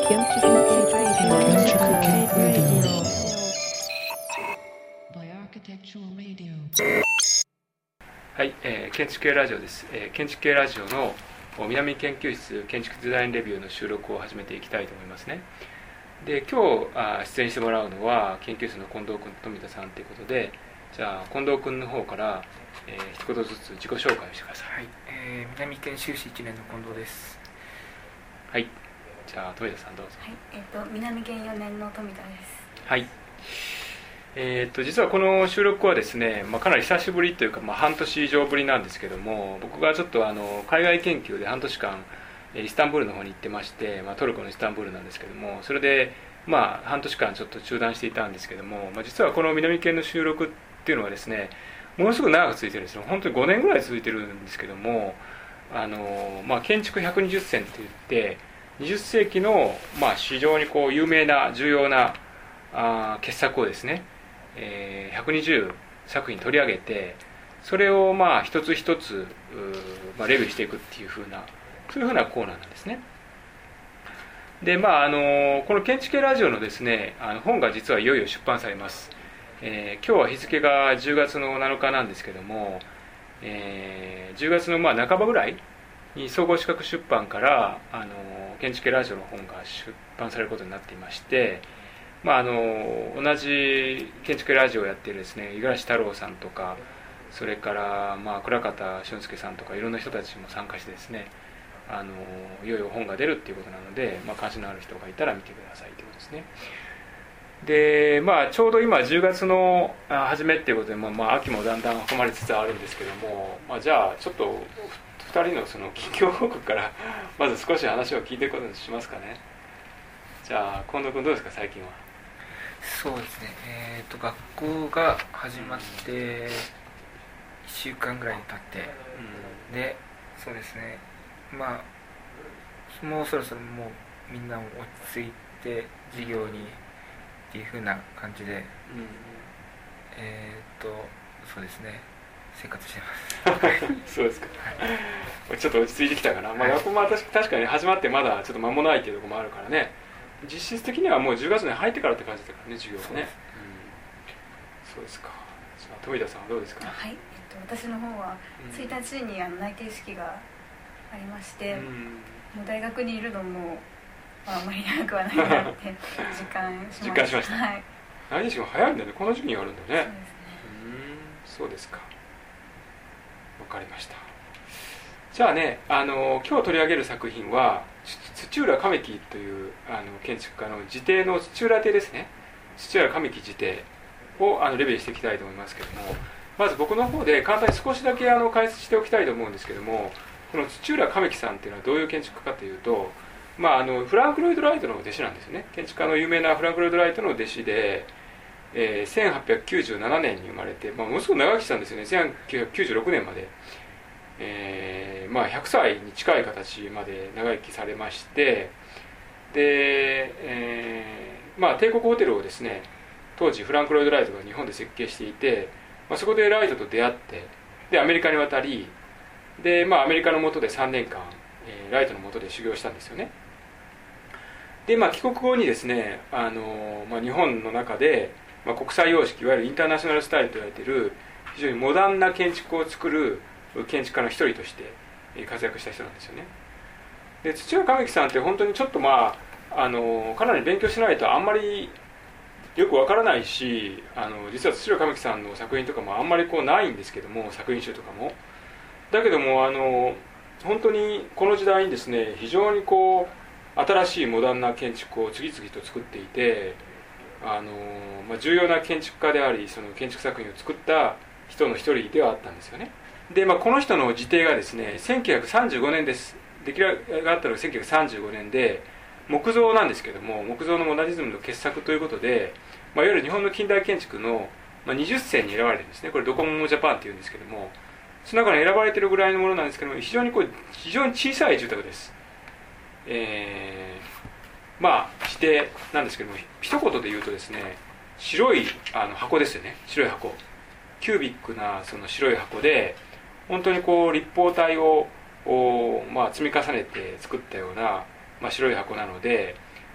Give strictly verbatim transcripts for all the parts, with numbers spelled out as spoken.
はい、えー、建築系ラジオです、えー、建築系ラジオの南研究室建築デザインレビューの収録を始めていきたいと思いますね。で、今日あ出演してもらうのは研究室の近藤君と富田さんということで、じゃあ近藤君の方から、えー、一言ずつ自己紹介をしてください。 はい、えー、南研修士いちねんの近藤です。 はい、じゃあ富田さんどうぞ。 はい、えー、と南研よねんの富田です。 はい、えー、と実はこの収録はですね、まあ、かなり久しぶりというか、まあ、半年以上ぶりなんですけども、僕がちょっとあの海外研究で半年間イスタンブールの方に行ってまして、まあ、トルコのイスタンブールなんですけども、それでまあ半年間ちょっと中断していたんですけども、まあ、実はこの南研の収録っていうのはですね、ものすごく長く続いてるんですよ。本当にごねんぐらい続いてるんですけども、あの、まあ、建築ひゃくにじゅっせんっていってにじゅっせいきの、まあ、非常にこう有名な重要なあ傑作をですね、えー、ひゃくにじゅうさくひん取り上げて、それをまあ一つ一つ、まあ、レビューしていくっていう風な、そういう風なコーナーなんですね。で、まああのこの建築系ラジオのですね、あの本が実はいよいよ出版されます。えー、今日は日付がじゅうがつのなのかなんですけども、えー、じゅうがつのまあ半ばぐらいに総合資格出版からあの建築系ラジオの本が出版されることになっていまして、まあ、あの同じ建築ラジオをやっているですね、五十嵐太郎さんとか、それから、まあ、倉方俊介さんとかいろんな人たちも参加してですね、あのいよいよ本が出るっていうことなので、まあ、関心のある人がいたら見てくださいということですね。で、まあ、ちょうど今じゅうがつの初めっていうことで、まあまあ、秋もだんだん運ばれつつあるんですけども、まあ、じゃあちょっとふたりのその近況報告からまず少し話を聞いていくことにしますかね。じゃあ近藤君どうですか、最近は。 そうですね、えー、と学校が始まっていっしゅうかんぐらい経って、うん、で、そうですね、まあもうそろそろもうみんなも落ち着いて授業にっていう風な感じで、うん、えっ、ー、とそうですね、生活してますそうですか、はい、ちょっと落ち着いてきたかな、まあ、学校も確かに始まってまだちょっと間もないっていうところもあるからね、実質的にはもうじゅうがつに入ってからって感じだからね、授業はね。そうです、うん、そうですか。じゃあ富田さんはどうですか。 はい、えっと、私の方はついたちにあの内定式がありまして、うん、もう大学にいるのも、まあ、あまり長くはないなって実感しました。 実感しました、はい、内定式も早いんだね、この時期にあるんだね。 そうですね。 うん、そうですか、わかりました。じゃあね、あの今日取り上げる作品は土浦亀木というあの建築家の自邸の土浦邸ですね。土浦亀木自邸をあのレビューしていきたいと思いますけども、まず僕の方で簡単に少しだけあの解説しておきたいと思うんですけども、この土浦亀木さんっていうのはどういう建築家かというと、まあ、あのフランク・ロイド・ライトの弟子なんですよね。建築家の有名なフランク・ロイド・ライトの弟子で、えー、せんはっぴゃくきゅうじゅうななねんに生まれて、まあ、ものすごく長生きしたんですよね。せんきゅうひゃくきゅうじゅうろくねんまで、えーまあ、ひゃくさいに近い形まで長生きされまして、で、えーまあ、帝国ホテルをですね、当時フランク・ロイド・ライトが日本で設計していて、まあ、そこでライトと出会って、でアメリカに渡り、で、まあ、アメリカの下でさんねんかん、えー、ライトの下で修行したんですよね。で、まあ、帰国後にですね、あの、まあ、日本の中で、まあ、国際様式、いわゆるインターナショナルスタイルと言われている非常にモダンな建築を作る建築家の一人として活躍した人なんですよね。で、土屋亀木さんって本当にちょっとまあ、あのかなり勉強しないとあんまりよくわからないし、あの実は土屋亀木さんの作品とかもあんまりこうないんですけども、作品集とかもだけども、あの本当にこの時代にですね、非常にこう新しいモダンな建築を次々と作っていて、あの、まあ、重要な建築家であり、その建築作品を作った人の一人ではあったんですよね。で、まあ、この人の自邸がですね、せんきゅうひゃくさんじゅうごねんです。出来上がったのがせんきゅうひゃくさんじゅうごねんで、木造なんですけども、木造のモダニズムの傑作ということで、まあ、いわゆる日本の近代建築のにじゅっせんに選ばれてるんですね。これドコモジャパンっていうんですけども、その中に選ばれてるぐらいのものなんですけども、非常にこう非常に小さい住宅です。えー、まあ自邸なんですけども、一言で言うとですね、白いあの箱ですよね。白い箱、キュービックなその白い箱で、本当にこう立方体を、まあ、積み重ねて作ったような、まあ、白い箱なので、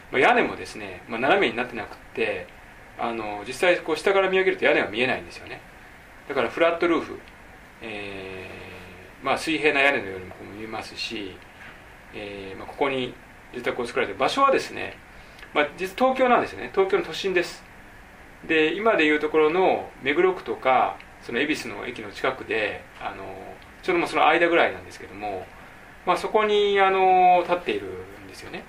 まあ、屋根もですね、まあ、斜めになってなくってあの実際こう下から見上げると屋根は見えないんですよね。だからフラットルーフ、えーまあ、水平な屋根のようにも見えますし、えーまあ、ここに住宅を作られている場所はですね、まあ、実東京なんですよね。東京の都心です。で今でいうところの目黒区とかその恵比寿の駅の近くであのちょうどもうその間ぐらいなんですけども、まあ、そこにあの立っているんですよね。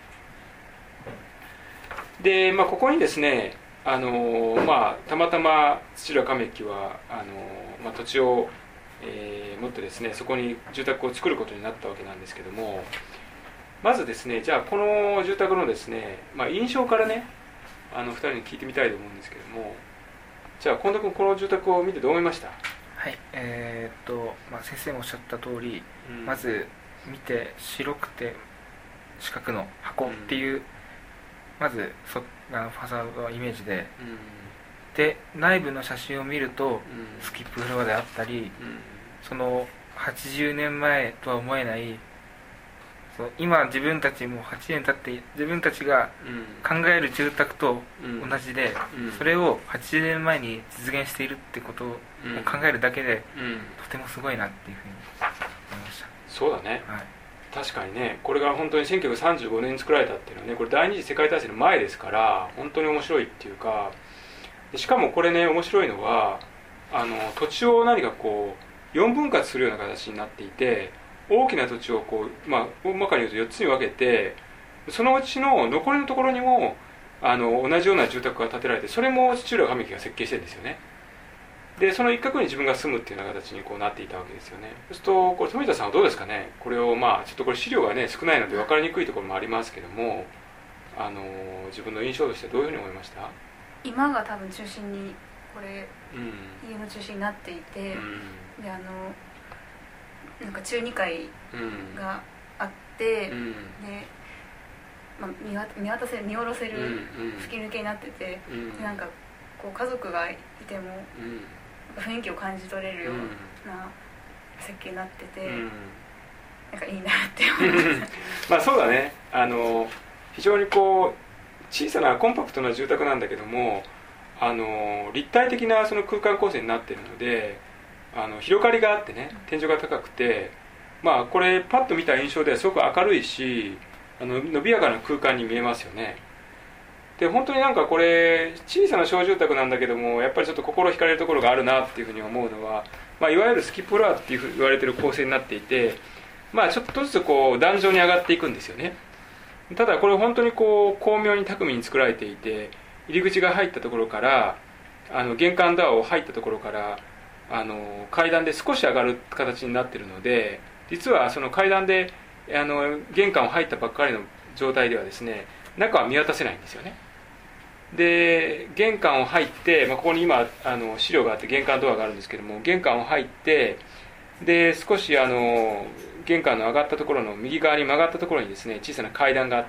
で、まあ、ここにですねあの、まあ、たまたま土浦亀木はあの、まあ、土地を、えー、持ってですねそこに住宅を作ることになったわけなんですけども、まずですねじゃあこの住宅のですね、まあ、印象からねあのふたりに聞いてみたいと思うんですけども、じゃあ近藤君この住宅を見てどう思いました？ はい、えー、っと、まあ、先生もおっしゃった通り、うん、まず見て白くて四角の箱っていう、うん、まずそあのファサードのイメージで、うん、で内部の写真を見ると、うん、スキップフロアであったり、うん、そのはちじゅうねんまえとは思えないその今自分たちもはちねん経って自分たちが考える住宅と同じで、うんうん、それをはちじゅうねんまえに実現しているってことを考えるだけで、うん、とてもすごいなっていうふうに思いました。 そうだね、はい、確かにねこれが本当にせんきゅうひゃくさんじゅうごねんに作られたっていうのはねこれ第二次世界大戦の前ですから本当に面白いっていうか、しかもこれね面白いのはあの土地を何かこうよんぶん割するような形になっていて、大きな土地をこう、まあ、大まかに言うとよっつに分けてそのうちの残りのところにもあの同じような住宅が建てられて、それも土浦亀木が設計してるんですよね。でその一角に自分が住むっていうような形にこうなっていたわけですよね。そうするとこれ富田さんはどうですかね。これをまあちょっとこれ資料がね少ないので分かりにくいところもありますけども、あの自分の印象としてどういうふうに思いました？ 今が多分中心にこれ、うん、家の中心になっていて、うん、であのなんか中にかいがあって、うん、で、まあ、見渡、見渡せる見下ろせる吹き抜けになってて、うん、でなんかこう家族がいても、うん、雰囲気を感じ取れるような設計になってて、うん、なんかいいなって思いました。 まあそうだね、あの非常にこう小さなコンパクトな住宅なんだけども、あの立体的なその空間構成になっているので、あの広がりがあってね、天井が高くて、まあこれパッと見た印象ではすごく明るいし、あの伸びやかな空間に見えますよね。で本当になんかこれ小さな小住宅なんだけども、やっぱりちょっと心惹かれるところがあるなっていうふうに思うのは、まあ、いわゆるスキップフロアっていうふうに言われている構成になっていて、まあちょっとずつこう壇上に上がっていくんですよね。ただこれ本当にこう巧妙に巧みに作られていて、入り口が入ったところからあの玄関ドアを入ったところからあの階段で少し上がる形になっているので、実はその階段であの玄関を入ったばっかりの状態ではですね、中は見渡せないんですよね。で玄関を入って、まあ、ここに今あの資料があって玄関ドアがあるんですけども、玄関を入ってで少しあの玄関の上がったところの右側に曲がったところにですね、小さな階段があって、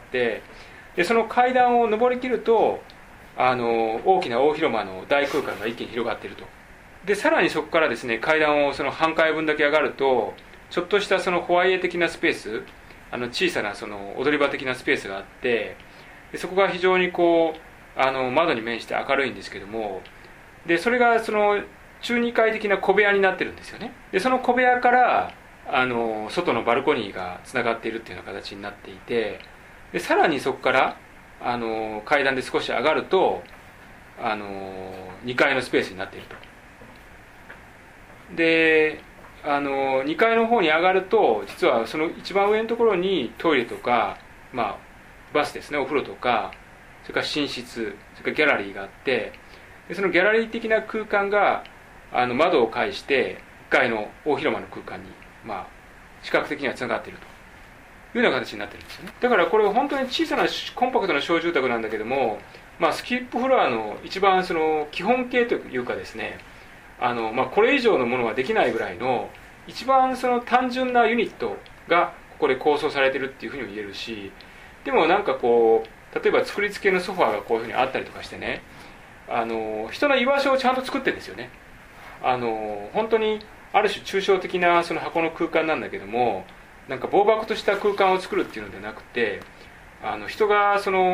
でその階段を上りきるとあの大きな大広間の大空間が一気に広がっていると。でさらにそこからですね、階段をその半階分だけ上がると、ちょっとしたそのホワイエ的なスペース、あの小さなその踊り場的なスペースがあって、でそこが非常にこうあの窓に面して明るいんですけども、でそれがその中にかい的な小部屋になってるんですよね。でその小部屋からあの外のバルコニーがつながっているっていうような形になっていて、でさらにそこからあの階段で少し上がるとあのにかいのスペースになっていると。であのにかいの方に上がると、実はその一番上のところにトイレとか、まあ、バスですね、お風呂とか、それから寝室、それからギャラリーがあって、でそのギャラリー的な空間があの窓を介していっかいの大広間の空間に、まあ、視覚的にはつながっているというような形になっているんですよね。だからこれ本当に小さなコンパクトな小住宅なんだけども、まあ、スキップフロアの一番その基本形というかですね、あの、まあ、これ以上のものはできないぐらいの一番その単純なユニットがここで構想されているっていうふうにも言えるし、でもなんかこう例えば作り付けのソファーがこういうふうにあったりとかしてね、あの人の居場所をちゃんと作ってるんですよね。あの本当にある種抽象的なその箱の空間なんだけども、なんか暴漠とした空間を作るっていうのではなくて、あの人がその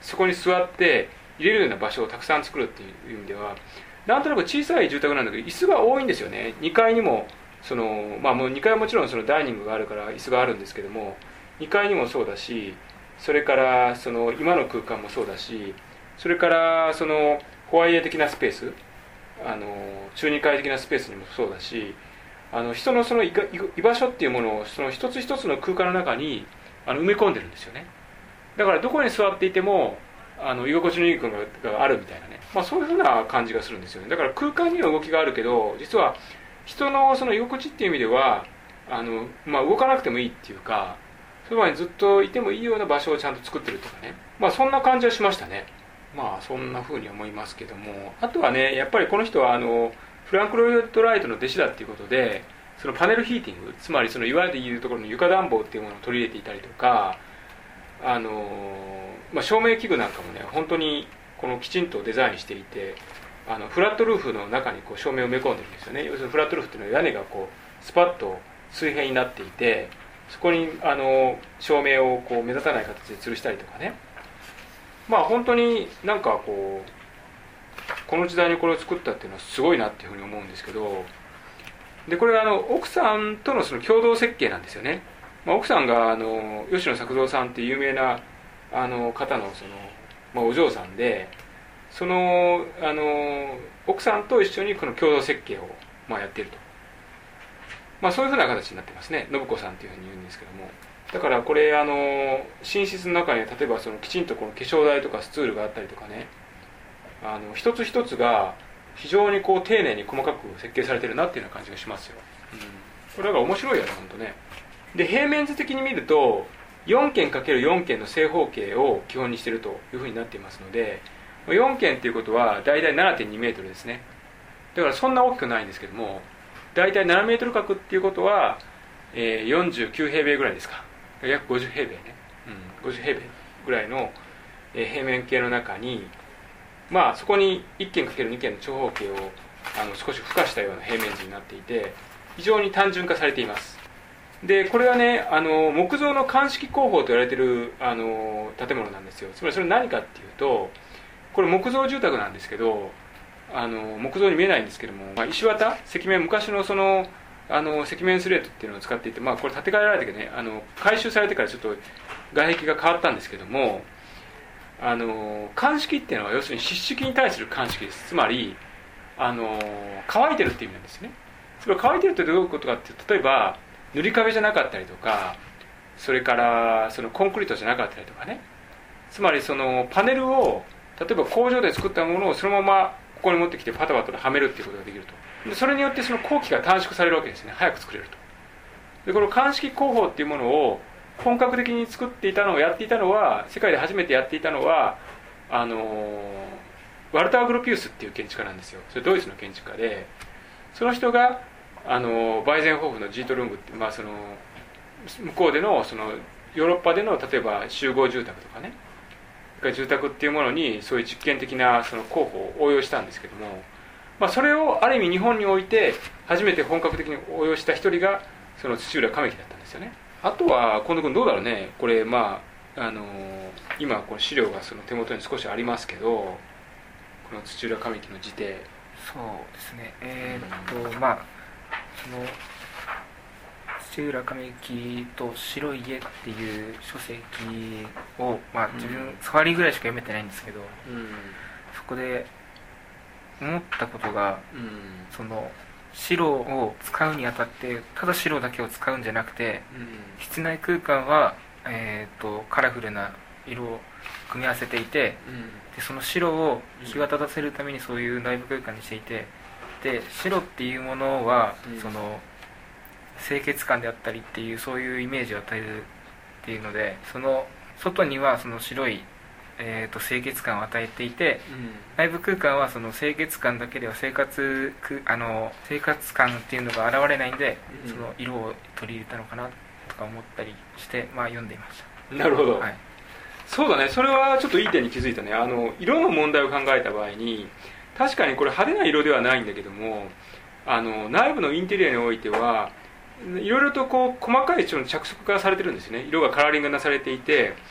そこに座って入れるような場所をたくさん作るっていう意味では、なんとなく小さい住宅なんだけど椅子が多いんですよね。にかいにもその、まあ、もうにかいはもちろんそのダイニングがあるから椅子があるんですけども、にかいにもそうだし、それからその今の空間もそうだし、それからそのホワイエ的なスペース、あの中に階的なスペースにもそうだし、あの人のその居場所っていうものをその一つ一つの空間の中にあの埋め込んでるんですよね。だからどこに座っていてもあの居心地のいい空間があるみたいなね、まあ、そういうふうな感じがするんですよね。だから空間には動きがあるけど、実は人のその居心地っていう意味ではあの、まあ、動かなくてもいいっていうか、そばにずっといてもいいような場所をちゃんと作ってるとかね、まあそんな感じはしましたね。まあそんなふうに思いますけども、あとはね、やっぱりこの人はあのフランク・ロイド・ライトの弟子だっていうことで、そのパネルヒーティング、つまりそのいわゆる言うところの床暖房っていうものを取り入れていたりとか、あの、まあ、照明器具なんかもね、本当にこのきちんとデザインしていて、あのフラットルーフの中にこう照明を埋め込んでるんですよね。要するにフラットルーフっていうのは屋根がこうスパッと水平になっていて、そこにあの照明をこう目立たない形で吊るしたりとかね、まあ本当になんかこうこの時代にこれを作ったっていうのはすごいなっていうふうに思うんですけど、でこれはあの奥さんとのその共同設計なんですよね。まあ、奥さんがあの吉野作造さんっていう有名なあの方のその、まあ、お嬢さんで、そのあの奥さんと一緒にこの共同設計を、まあ、やっていると、まあ、そういうふうな形になってますね。信子さんっていうふうに言うんですけども、だからこれあの寝室の中に例えばそのきちんとこの化粧台とかスツールがあったりとかね、あの一つ一つが非常にこう丁寧に細かく設計されてるなっていうような感じがしますよ、うん、これだから面白いよね本当ね。で平面図的に見ると よんけんかけるよん 件の正方形を基本にしているというふうになっていますので、よんけんっていうことはだいたい ななてんにメートルですね。だからそんな大きくないんですけども、だいたいななメートル角っていうことは、えー、よんじゅうきゅうへいべいぐらいですか、約ごじゅうへいべいね、うん、ごじゅうへいべいぐらいの、えー、平面形の中に、まあそこにいっけんかけるにけんの長方形をあの少し付加したような平面図になっていて、非常に単純化されています。でこれはね、あの木造の鑑識工法と言われているあの建物なんですよ。つまりそれ何かっていうと、これ木造住宅なんですけど、あの木造に見えないんですけども、まあ、石綿石面、昔のそのあの石面スレートっていうのを使っていて、まあ、これ建て替えられてね、あの改修されてからちょっと外壁が変わったんですけども、あの鑑識っていうのは要するに湿式に対する鑑識です。つまりあの乾いてるっていう意味なんですね。それ乾いてるってどういうことかっていうと、例えば塗り壁じゃなかったりとか、それからそのコンクリートじゃなかったりとかね、つまりそのパネルを例えば工場で作ったものをそのままここに持ってきてパタパタとはめるっていうことができると。でそれによってその工期が短縮されるわけですね。早く作れると。でこの鑑識工法っていうものを本格的に作っていたのをやっていたのは、世界で初めてやっていたのはあのワルター・グロピウスっていう建築家なんですよ。それドイツの建築家で、その人があのバイゼンホーフのジートルングって、まあ、その向こうでのそのヨーロッパでの例えば集合住宅とかね、住宅っていうものにそういう実験的なその工法を応用したんですけども、まあ、それをある意味日本において初めて本格的に応用した一人がその土浦亀木だったんですよね。あとは近藤君どうだろうね、これまああの今この資料がその手元に少しありますけど、この土浦亀木の自邸。 そうですね、えー、っとまあその土浦亀木と白い家っていう書籍を、まあ、自分触りぐらいしか読めてないんですけど、うん、そこで思ったことが、うん、その白を使うにあたってただ白だけを使うんじゃなくて、うん、室内空間は、えー、とカラフルな色を組み合わせていて、うん、でその白を際立たせるためにそういう内部空間にしていて、で白っていうものは、うん、その清潔感であったりっていうそういうイメージを与えるっていうので、その外にはその白い、えー、と清潔感を与えていて、うん、内部空間はその清潔感だけでは生活あの生活感っていうのが現れないんで、うん、その色を取り入れたのかなとか思ったりして、まあ、読んでいました。 なるほど、 はい、 そうだね、それはちょっといい点に気づいたね。あの色の問題を考えた場合に、確かにこれ派手な色ではないんだけども、あの内部のインテリアにおいてはいろいろとこう細かい着色がされてるんですね。色がカラーリングなされていて、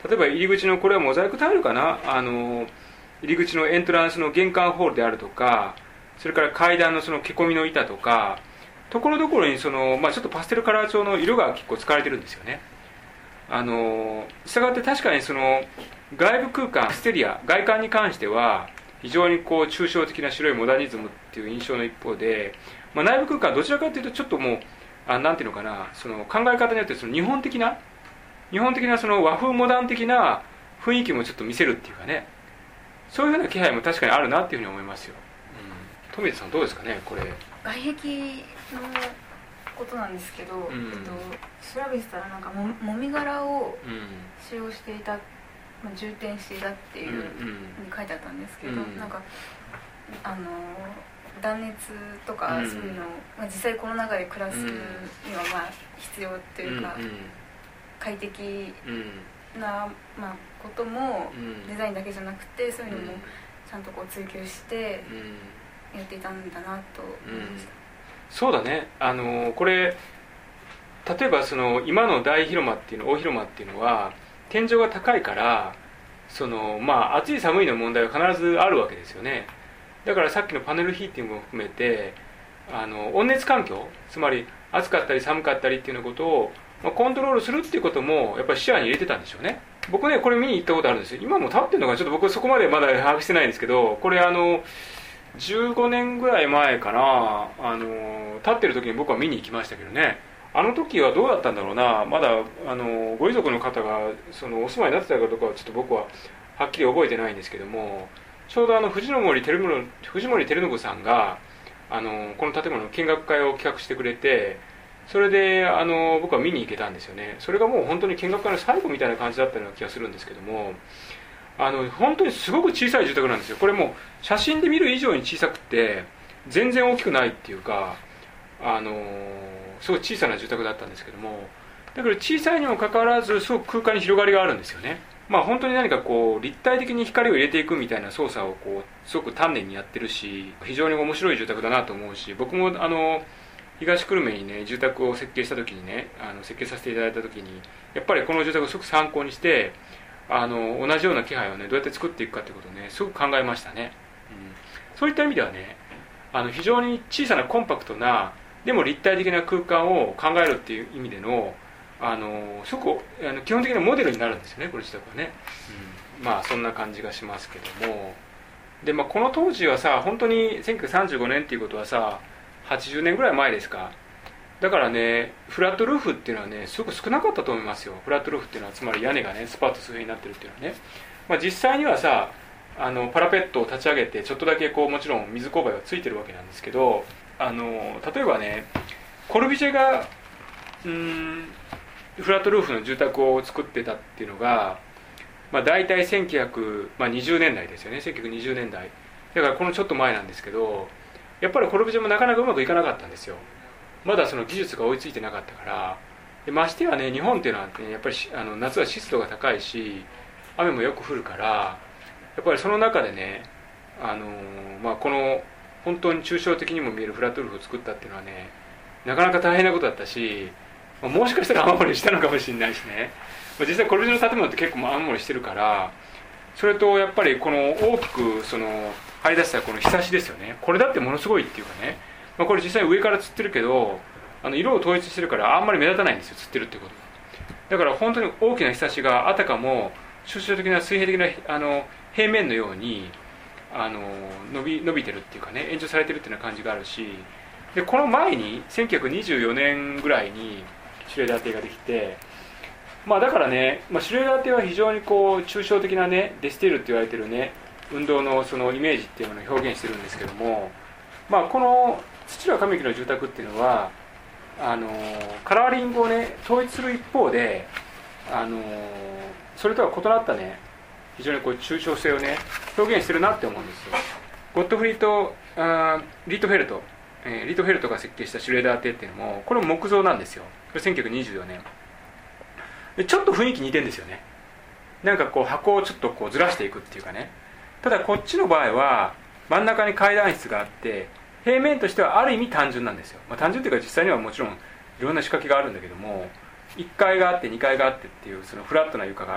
例えば入り口のこれはモザイクタイルかな、あの入り口のエントランスの玄関ホールであるとか、それから階段のそのけこみの板とか、ところどころにその、まあ、ちょっとパステルカラー調の色が結構使われてるんですよね。あの従って確かにその外部空間、エクステリア、外観に関しては非常にこう抽象的な白いモダニズムっていう印象の一方で、まあ、内部空間はどちらかというとちょっともうあなんていうのかな、その考え方によってその日本的な日本的なその和風モダン的な雰囲気もちょっと見せるっていうかね、そういうふうな気配も確かにあるなっていうふうに思いますよ。うん、富田さんどうですかね、これ。 外壁のことなんですけど、うん、えっと、調べてたらなんか も, もみ殻を使用していた、まあ、充填していたっていうふうに書いてあったんですけど、うん、なんかあの断熱とかそういうの、まあ、実際この中で暮らすにはまあ必要というか、うんうん、快適な、まあ、こともデザインだけじゃなくて、そういうのもちゃんとこう追求してやっていたんだなと思いました。 うん、そうだね、あのこれ例えばその今の大広間っていうの大広間っていうのは天井が高いから、そのまあ暑い寒いの問題は必ずあるわけですよね。だからさっきのパネルヒーティングも含めて、あの温熱環境、つまり暑かったり寒かったりっていうようなことを、まあ、コントロールするっていうこともやっぱり視野に入れてたんでしょうね。僕ねこれ見に行ったことあるんですよ。今も立ってるのがちょっと僕そこまでまだ把握してないんですけど、これあのじゅうごねんぐらい前かな、あの立ってる時に僕は見に行きましたけどね。あの時はどうだったんだろうな、まだあのご遺族の方がそのお住まいになってたかどうかはちょっと僕ははっきり覚えてないんですけども、ちょうどあの藤森照信藤森照信さんがあのこの建物の見学会を企画してくれて、それであの僕は見に行けたんですよね。それがもう本当に見学会の最後みたいな感じだったような気がするんですけども、あの本当にすごく小さい住宅なんですよ。これもう写真で見る以上に小さくて全然大きくないっていうか、あのすごい小さな住宅だったんですけども、だから小さいにもかかわらずすごく空間に広がりがあるんですよね。まあ本当に何かこう立体的に光を入れていくみたいな操作をこうすごく丹念にやってるし、非常に面白い住宅だなと思うし、僕もあの東久留米にね住宅を設計した時にね、あの設計させていただいた時にやっぱりこの住宅をすごく参考にして、あの同じような気配をねどうやって作っていくかってことをねすごく考えましたね。うん、そういった意味ではね、あの非常に小さなコンパクトなでも立体的な空間を考えるっていう意味でのあのすごくあの基本的なモデルになるんですよね、これ自宅はね。うん、まあそんな感じがしますけども、で、まあ、この当時はさ本当にせんきゅうひゃくさんじゅうごねんっていうことはさはちじゅうねんぐらい前ですか。だからねフラットルーフっていうのはねすごく少なかったと思いますよ。フラットルーフっていうのはつまり屋根がねスパッと水平になってるっていうのはね、まあ、実際にはさあのパラペットを立ち上げてちょっとだけこうもちろん水勾配がついてるわけなんですけど、あの例えばねコルビジェがうーんフラットルーフの住宅を作ってたっていうのが、まあ、大体せんきゅうひゃくにじゅうねんだいですよね。せんきゅうひゃくにじゅうねんだいだからこのちょっと前なんですけど、やっぱりコルビジェもなかなかうまくいかなかったんですよ。まだその技術が追いついてなかったから。でましてはね日本っていうのは、ね、やっぱりあの夏は湿度が高いし雨もよく降るから、やっぱりその中でねあの、まあ、この本当に抽象的にも見えるフラットルーフを作ったっていうのはねなかなか大変なことだったし、もしかしたら雨漏りしたのかもしれないしね、実際コルビジェの建物って結構雨漏りしてるから、それとやっぱりこの大きくその張り出したこのひさしですよね。これだってものすごいっていうかね、まあ、これ実際上から釣ってるけどあの色を統一してるからあんまり目立たないんですよ、釣ってるってことが。だから本当に大きなひさしがあたかも抽象的な水平的なあの平面のようにあの伸び、伸びてるっていうかね延長されてるっていうような感じがあるし、でこの前にせんきゅうひゃくにじゅうよねんぐらいにシュレーダー邸ができて、まあだからね、まあ、シュレーダー邸は非常にこう抽象的なねデスティールって言われてるね運動のそのイメージっていうものを表現してるんですけども、まあこの土浦亀木の住宅っていうのはあのカラーリングをね統一する一方であのそれとは異なったね非常にこう抽象性をね表現してるなって思うんですよ。ゴットフリートあーリートフェルトえー、リートフェルトが設計したシュレーダー邸っていうのもこれも木造なんですよ。これせんきゅうひゃくにじゅうよねんでちょっと雰囲気似てるんですよね。なんかこう箱をちょっとこうずらしていくっていうかね。ただこっちの場合は真ん中に階段室があって平面としてはある意味単純なんですよ。まあ、単純というか実際にはもちろんいろんな仕掛けがあるんだけども、いっかいがあってにかいがあってっていうそのフラットな床があると。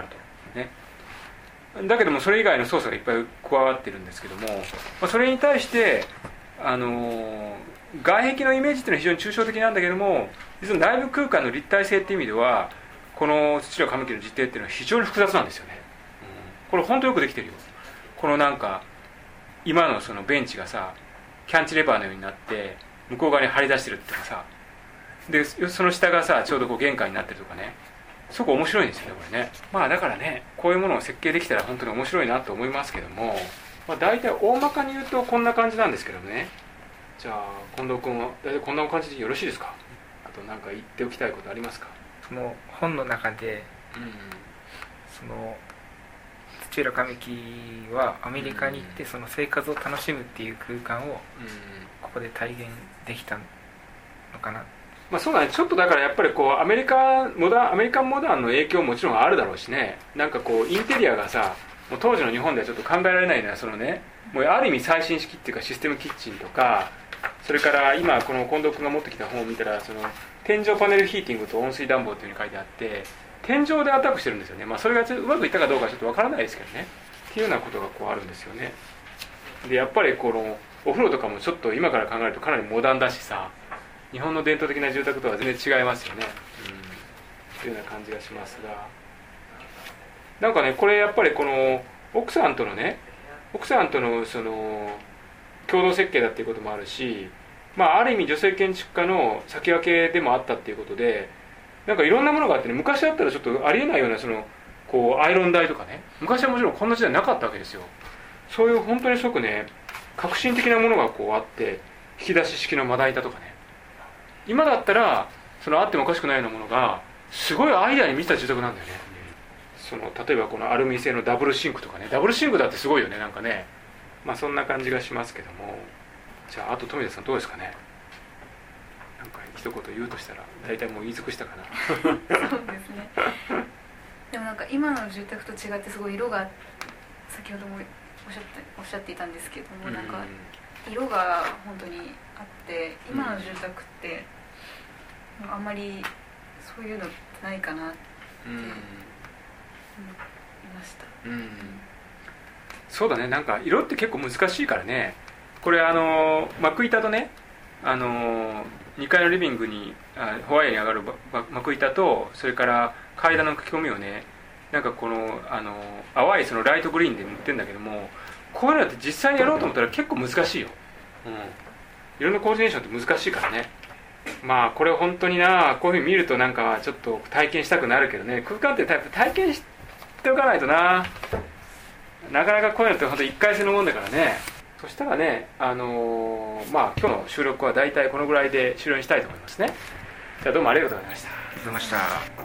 ね。だけどもそれ以外の操作がいっぱい加わってるんですけども、まあ、それに対してあの外壁のイメージっていうのは非常に抽象的なんだけども、実は内部空間の立体性っていう意味ではこの土浦亀木の実定っていうのは非常に複雑なんですよね、うん、これ本当よくできてるよ。このなんか今のそのベンチがさキャンチレバーのようになって向こう側に張り出してるっていうかさ、でその下がさちょうどこう玄関になってるとかね、すごく面白いんですよねこれね。まあだからねこういうものを設計できたら本当に面白いなと思いますけども、まあ、大体大まかに言うとこんな感じなんですけどもね。じゃあ近藤君は大体こんな感じでよろしいですか。あと何か言っておきたいことありますか。 その本の中で、うん、その土浦亀木はアメリカに行ってその生活を楽しむっていう空間をここで体現できたのかな。 まあそうだね、ちょっとだからやっぱりこうアメリカモダンアメリカンモダンの影響ももちろんあるだろうしね。なんかこうインテリアがさもう当時の日本ではちょっと考えられないのはそのね、もうある意味最新式っていうかシステムキッチンとか、それから今この近藤君が持ってきた本を見たらその天井パネルヒーティングと温水暖房っていう風に書いてあって、天井でアタックしてるんですよね。まあそれがうまくいったかどうかはちょっとわからないですけどねっていうようなことがこうあるんですよね。でやっぱりこのお風呂とかもちょっと今から考えるとかなりモダンだしさ、日本の伝統的な住宅とは全然違いますよね、うん、というような感じがしますが、なんかねこれやっぱりこの奥さんとのね奥さんとのその共同設計だっていうこともあるし、まあある意味女性建築家の先駆けでもあったっていうことで、なんかいろんなものがあってね、昔だったらちょっとありえないようなそのこうアイロン台とかね、昔はもちろんこんな時代なかったわけですよ。そういう本当にすごくね革新的なものがこうあって、引き出し式のまな板とかね、今だったらそのあってもおかしくないようなものがすごいアイデアに満ちた住宅なんだよね。その例えばこのアルミ製のダブルシンクとかね、ダブルシンクだってすごいよね、なんかね。まあそんな感じがしますけども、じゃああと富田さんどうですかね。なんか一言言うとしたら大体もう言い尽くしたかな。 そうですね。でもなんか今の住宅と違ってすごい色が先ほどもおっしゃっておっしゃっていたんですけども、うん、なんか色が本当にあって、今の住宅ってあんまりそういうのってないかなって思いました、 うんうん、そうだね。なんか色って結構難しいからね。これあの幕板とね、あのにかいのリビングにあホワイトに上がる幕板と、それから階段の書き込みをね、なんかこのあの淡いそのライトグリーンで塗ってるんだけども、こういうのって実際にやろうと思ったら結構難しいよ、うん、色のコーディネーションって難しいからね。まあこれ本当にな、こういうふうに見るとなんかちょっと体験したくなるけどね、空間って体験しておかないとな、なかなかこういうのって本当一回性のもんだからね。そしたらね、あのー、まあ今日の収録は大体このぐらいで終了にしたいと思いますね。じゃあどうもありがとうございました。 ありがとうございました。